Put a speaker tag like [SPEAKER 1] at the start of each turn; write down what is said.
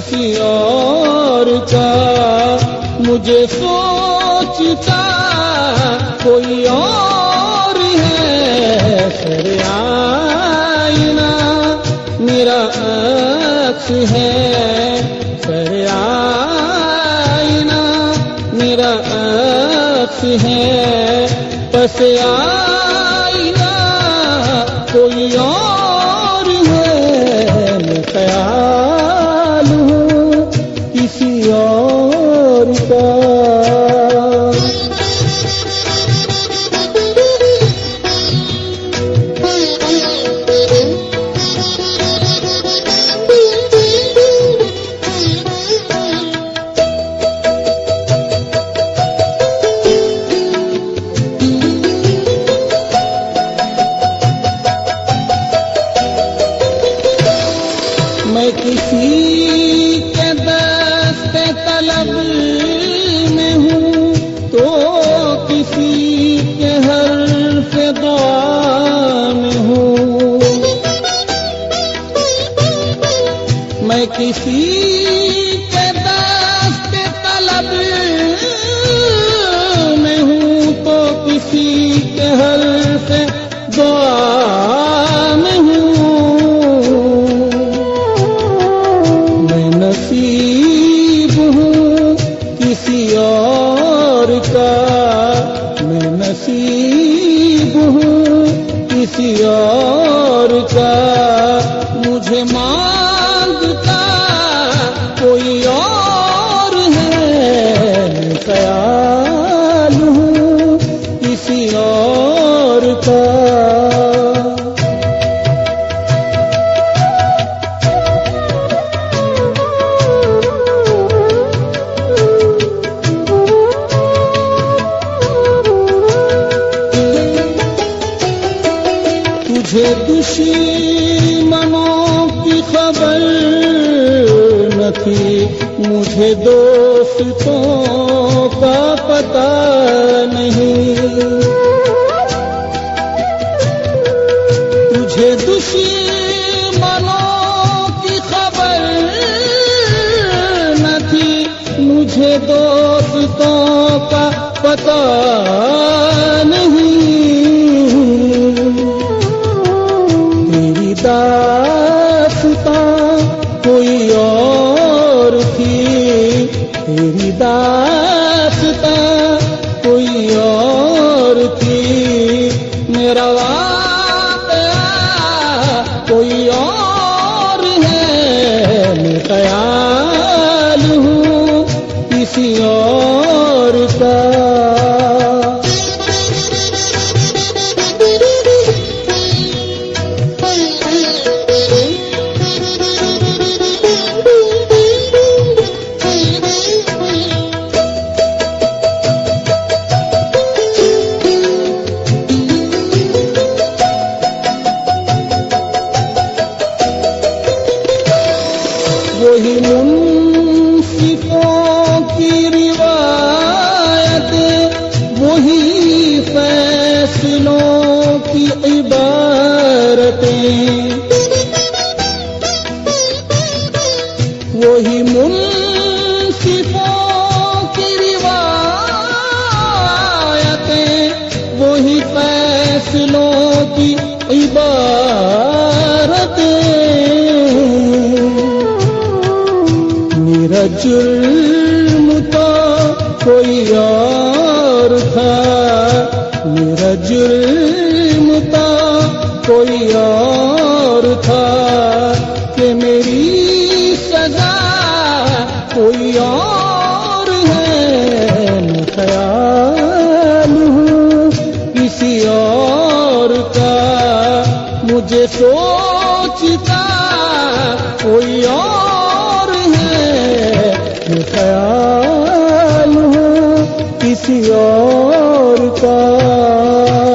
[SPEAKER 1] किसी और का, मुझे सोचता कोई और है। सरे आईना मेरा अक्स है, सरे आईना मेरा अक्स है। बस आईना कोई और है, मैं ख्याल हूँ किसी और का। मैं किसी के दस्ते तलब में हूँ तो किसी के हर्फ दुआ में हूँ। मैं किसी के दस्ते तलब में हूँ तो किसी के हर्फ दुआ में हूँ। नसीब हूँ किसी और का, मैं नसीब हूँ किसी और का। मुझे मांगता कोई और है, मैं ख्याल हूँ किसी और का। मुझे दुश्मनों की खबर न थी, मुझे दोस्तों का पता नहीं। तुझे दुश्मनों की खबर न थी, मुझे दोस्तों का पता नहीं। दास्तां कोई और थी, तेरी दास्तां कोई और थी। मेरा वाक़या कोई और है, मैं ख्याल हूँ किसी और का। वही मुंसिफों की रिवायत, वही फैसलों की इबारतें। वही मुंसिफों की रिवायतें, वही फैसलों की इबारतें। मेरा जुर्म तो कोई और था, मेरा जुर्म तो कोई और था। कि मेरी सजा कोई और है, मैं ख्याल हूँ किसी और का। मुझे सोचता कोई और है, मैं ख्याल हूँ किसी और का।